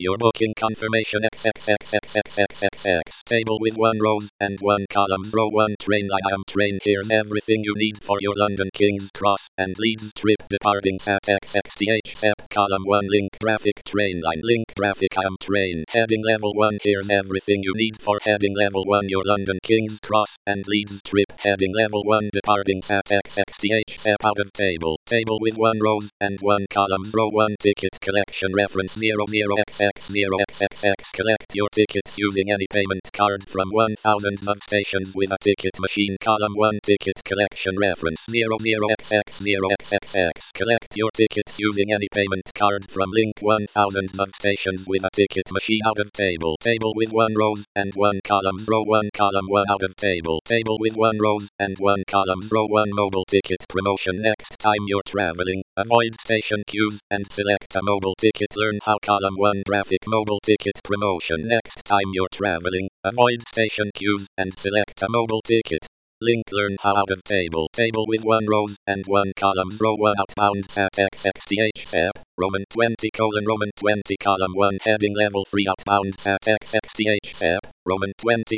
Your booking confirmation XXXXXXXX. Table with 1 rows and 1 column. Row 1 train line. I am train. Here's everything you need for your London King's Cross and Leeds trip. Departing at XXTH step. Column 1 link graphic train line. Link graphic I am train. Heading level 1. Here's everything you need for heading level 1 your London King's Cross and Leeds trip. Heading level 1 departing at XXTH step out of table. Table with 1 rows and 1 column. Row 1 ticket collection reference 00XX0XXX. Collect your tickets using any payment card from 1000 of stations with a ticket machine. Column 1 ticket collection reference 00XX0XXX. Collect your tickets using any payment card from link 1000 of stations with a ticket machine out of table. Table with 1 rows and 1 column. Row 1 column 1 out of table. Table with 1 rows and 1 column. Row 1 mobile ticket promotion. Next time you're traveling, avoid station queues and select a mobile ticket. Learn how column 1 graphic mobile ticket promotion. Next time you're traveling, avoid station queues and select a mobile ticket. Link learn how out of table. Table with 1 rows and 1 column. Row 1 outbound at XXTH step. Roman 20 column 1 heading level 3 outbound at XXTH step. Roman 20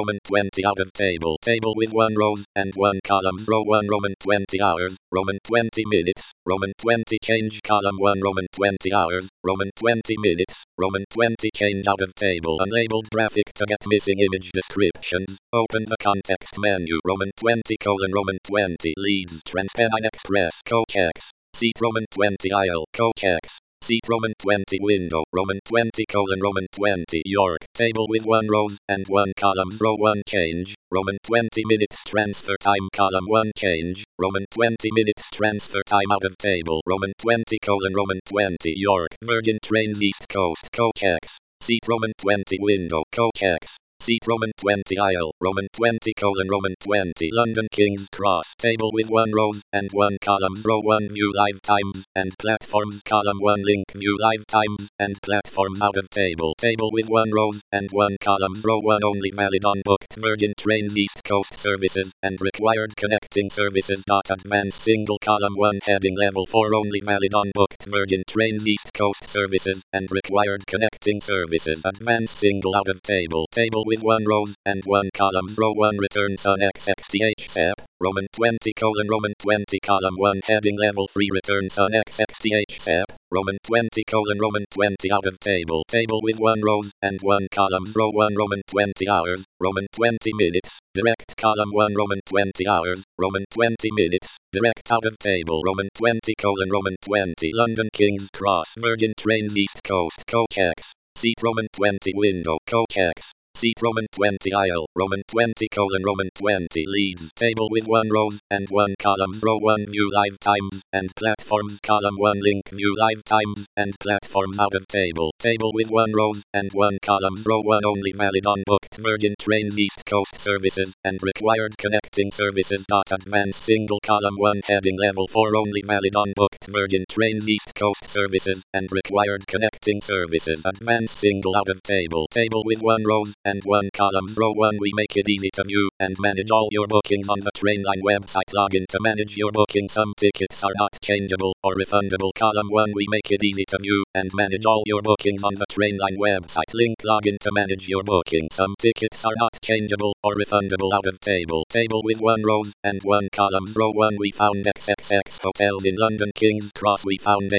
out of table. Table with 1 rows and 1 column. Row 1 Roman 20 hours. Roman 20 minutes. Roman 20 change column 1 Roman 20 hours. Roman 20 minutes. Roman 20 change out of table. Unlabeled graphic to get missing image descriptions. Open the context menu. Roman 20 Roman 20 Leeds Transpennine Express Coach X. Seat Roman 20 aisle Coach X. Seat Roman 20 window. Roman 20 Roman 20 York. Table with 1 rows and 1 column. Row 1 change. Roman 20 minutes transfer time. Column 1 change. Roman 20 minutes transfer time out of table. Roman 20 Roman 20 York. Virgin Trains East Coast Coach X. Seat Roman 20 window Coach X. Seat Roman 20 aisle. Roman 20 Roman 20 London King's Cross. Table with 1 rows and 1 column. Row 1 view live times and platforms. Column 1 link view live times and platforms out of table. Table with 1 rows and 1 column. Row 1 only valid on booked Virgin Trains East Coast services and required connecting services. Advanced single column 1 heading level 4 only valid on booked Virgin Trains East Coast services and required connecting services. Advanced single out of table. Table with 1 rows and 1 column. Row 1 returns on XXTH step. Roman 20 Roman 20 column 1 heading level 3 returns on XXTH step. Roman 20 Roman 20 out of table. Table with 1 rows and 1 column. Row 1 Roman 20 hours. Roman 20 minutes. Direct column 1 Roman 20 hours. Roman 20 minutes. Direct out of table. Roman 20 Roman 20 London King's Cross. Virgin Trains East Coast Coach X. Seat Roman 20 window Coach X. Seat Roman 20 aisle. Roman 20 Roman 20 Leeds. Table with 1 rows and 1 column. Row 1 view live times and platforms. Column 1 link view live times and platforms out of table. Table with 1 rows and 1 column. Row 1 only valid on booked Virgin Trains East Coast services and required connecting services. Advanced single column 1 heading level 4 only valid on booked Virgin Trains East Coast services and required connecting services. Advanced single out of table. Table with 1 rows and 1 column. Row 1 we make it easy to view and manage all your bookings on the Trainline website. Login to manage your booking. Some tickets are not changeable or refundable. Column 1 we make it easy to view and manage all your bookings on the Trainline website. Link login to manage your booking. Some tickets are not changeable or refundable out of table. Table with 1 rows and 1 column. Row 1 we found XXX hotels in London King's Cross. We found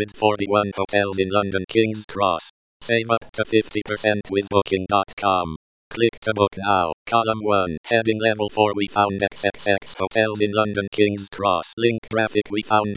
841 hotels in London King's Cross. Save up to 50% with Booking.com. Click to book now. Column 1. Heading level 4 we found XXX hotels in London King's Cross. Link graphic we found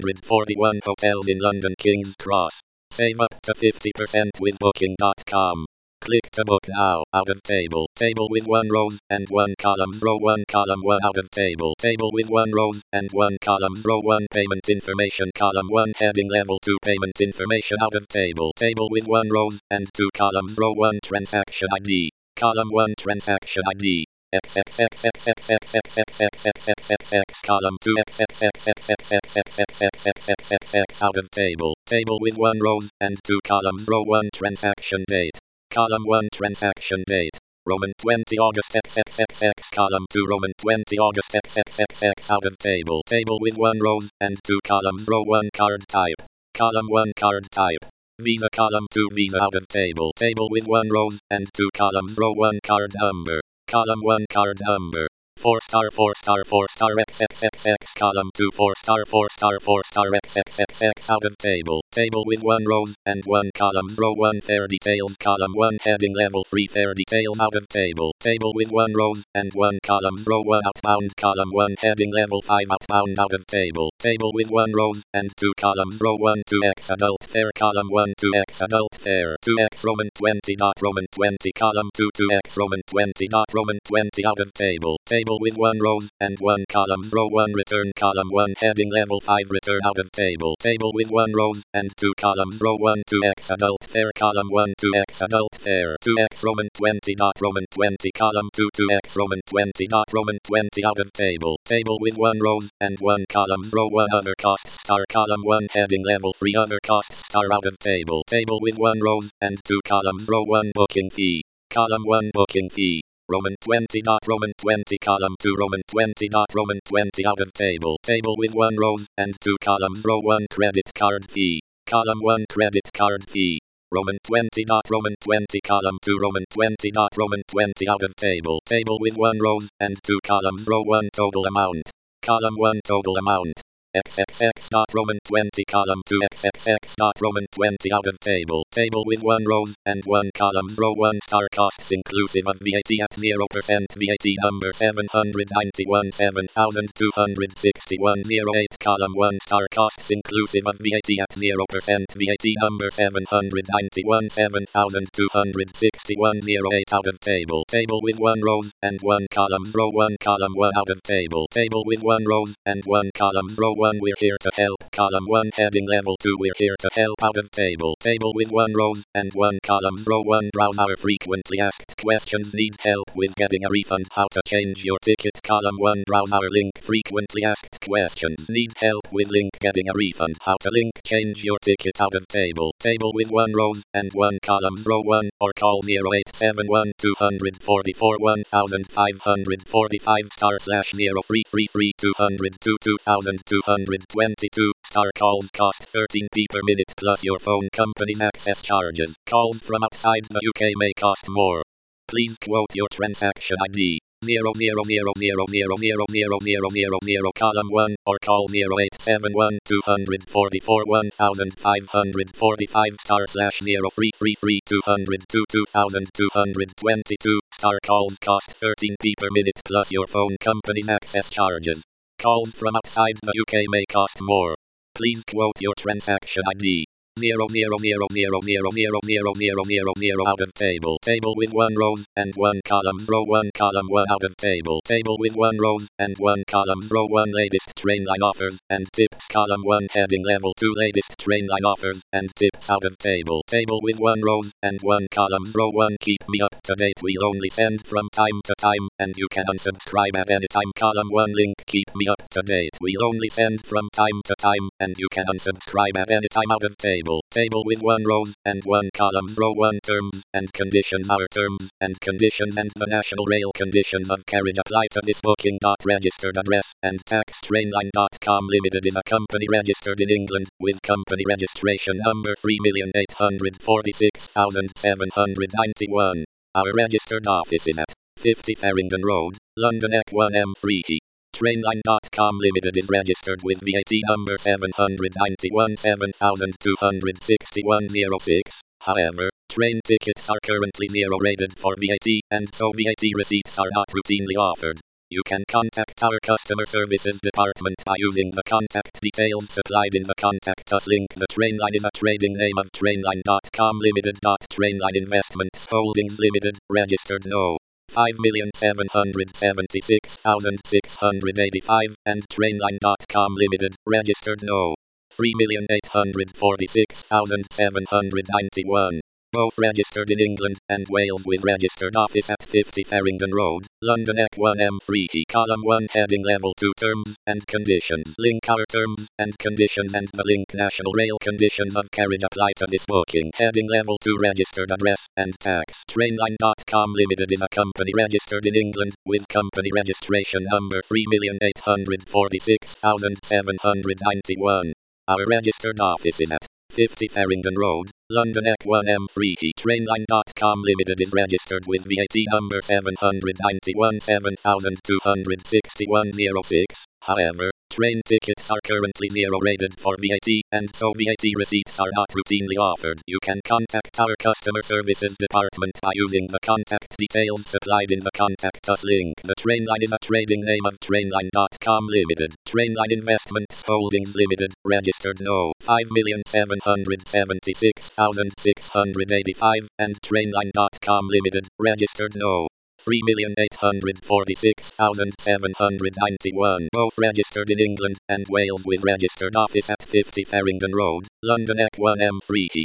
841 hotels in London King's Cross. Save up to 50% with Booking.com. Click to book now. Out of table. Table with 1 rows and 1 column. Row 1 column 1 out of table. Table with 1 rows and 1 column. Row 1 payment information. Column 1 heading level 2 payment information out of table. Table with 1 rows and 2 columns. Row 1 transaction ID. Column 1 transaction ID. XXXXXXXXXXXXXX column 2 XXXXXXXXXXXXX out of table. Table with 1 rows and 2 columns. Row 1 transaction date. Column 1 transaction date. Roman 20 August XXXX column 2 Roman 20 August XXXX out of table. Table with 1 rows and 2 columns. Row 1 card type. Column 1 card type. Visa column 2 Visa out of table. Table with 1 rows and 2 columns. Row 1 card number. Column 1 card number. 4 star 4 star 4 star XXXX column 2 4 star 4 star 4 star XXXX out of table. Table with 1 rows and 1 columns. Row 1 fair details. Column 1 heading level 3 fair details out of table. Table with 1 rows and 1 columns. Row 1 outbound. Column 1 heading level 5 outbound out of table. Table with 1 rows and 2 columns. Row 1 2x adult fair. Column 1 2x adult fair. 2x Roman 20 dot Roman 20 column 2 2x Roman 20 dot Roman 20 out of table. Table with 1 rows and 1 columns. Row 1 return. Column 1 heading level 5 return out of table. Table with 1 rows and 2 columns. Row 1 2x adult fair. Column 1 2x adult fair. 2x Roman 20 dot Roman 20 column 2 2x Roman 20 dot Roman 20 out of table. Table with 1 rows and 1 columns. Row 1 other costs star. Column 1 heading level 3 other costs star out of table. Table with 1 rows and 2 columns. Row 1 booking fee. Column 1 booking fee. Roman 20 dot Roman 20 column 2 Roman 20 dot Roman 20 out of table. Table with 1 rows and 2 columns. Row 1 credit card fee. Column 1 credit card fee. Roman 20 dot Roman 20 column 2 Roman 20 dot Roman 20 out of table. Table with 1 rows and 2 columns. Row 1 total amount. Column 1 total amount. XXX dot Roman 20 column 2 XXX dot Roman 20 out of table. Table with 1 rows and 1 columns. Row 1 star costs inclusive of VAT at 0% VAT number 791 7261 08 column 1 star costs inclusive of VAT at 0% VAT number 791 7261 08 out of table. Table with 1 rows and 1 columns. Row 1 column 1 out of table. Table with 1 rows and 1 columns. Row 1 we're here to help. Column 1 heading level 2 we're here to help out of table. Table with 1 rows and 1 columns. Row 1 browse our frequently asked questions. Need help with getting a refund. How to change your ticket. Column 1 browse our link frequently asked questions. Need help with link getting a refund. How to link change your ticket out of table. Table with 1 rows and 1 columns. Row 1 or call 0871 244 1545 *0333 202 2222 star calls cost 13p per minute plus your phone company's access charges. Calls from outside the UK may cost more. Please quote your transaction ID. 000000000 column 1 or call 0871 244 1545 *0333 202 2222 star calls cost 13p per minute plus your phone company's access charges. Calls from outside the UK may cost more. Please quote your transaction ID. 0000000 out of table. Table with 1 rows and 1 columns. Row 1 column 1 out of table. Table with 1 rows and 1 columns. Row 1 latest train line offers and tips. Column 1 heading level 2 latest train line offers and tips out of table. Table with 1 rows and 1 columns. Row 1 keep me up to date. We'll only send from time to time and you can unsubscribe at any time. Column 1 link keep me up to date. We'll only send from time to time and you can unsubscribe at any time out of table. Table with 1 rows and 1 columns. Row 1 terms and conditions. Our terms and conditions and the National Rail conditions of carriage apply to this booking. Registered address and tax. Trainline.com Limited is a company registered in England with company registration number 3,846,791. Our registered office is at 50 Farringdon Road, London E1M3. Trainline.com Limited is registered with VAT number 791 7261 06. However, train tickets are currently zero rated for VAT, and so VAT receipts are not routinely offered. You can contact our customer services department by using the contact details supplied in the Contact Us link. The Trainline is a trading name of Trainline.com Limited. Trainline Investments Holdings Limited, registered No. 5,776,685 and Trainline.com Limited, registered No. 3,846,791. Both registered in England and Wales with registered office at 50 Farringdon Road, London E1M3. Column 1 heading level 2 terms and conditions. Link our terms and conditions and the link National Rail conditions of carriage apply to this booking. Heading level 2 registered address and tax. Trainline.com Limited is a company registered in England with company registration number 3,846,791. Our registered office is at 50 Farringdon Road, London F1M3 Trainline.com Limited is registered with VAT number 791,7261.06. However, train tickets are currently zero rated for VAT, and so VAT receipts are not routinely offered. You can contact our customer services department by using the contact details supplied in the Contact Us link. The Trainline is a trading name of Trainline.com Limited. Trainline Investments Holdings Limited, registered No. 5,776,685, and Trainline.com Limited, registered No. 3,846,791, both registered in England and Wales with registered office at 50 Farringdon Road, London F1M3.